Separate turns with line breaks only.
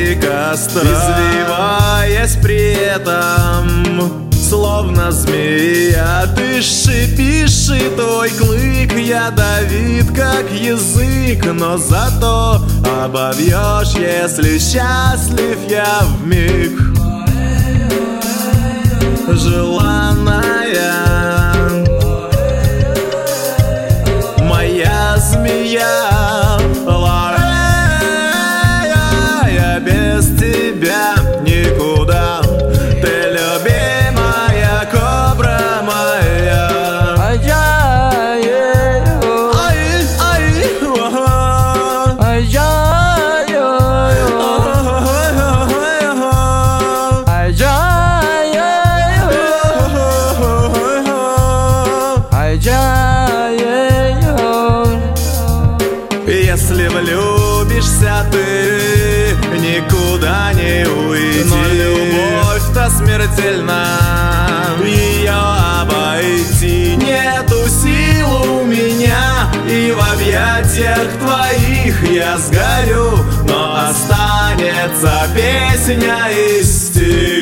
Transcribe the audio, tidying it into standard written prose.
среди костра, извиваясь при этом, словно змея. Ты шипишь, и твой клык ядовит, как язык, но зато обовьешь, если счастлив я вмиг. Желанная моя змея, я без тебя никуда. Ты любимая кобра моя. Если влюбишься ты, никуда не уйти. Но любовь-то смертельна, ее обойти. Нету сил у меня, и в объятиях твоих я сгорю, но останется песня и стих.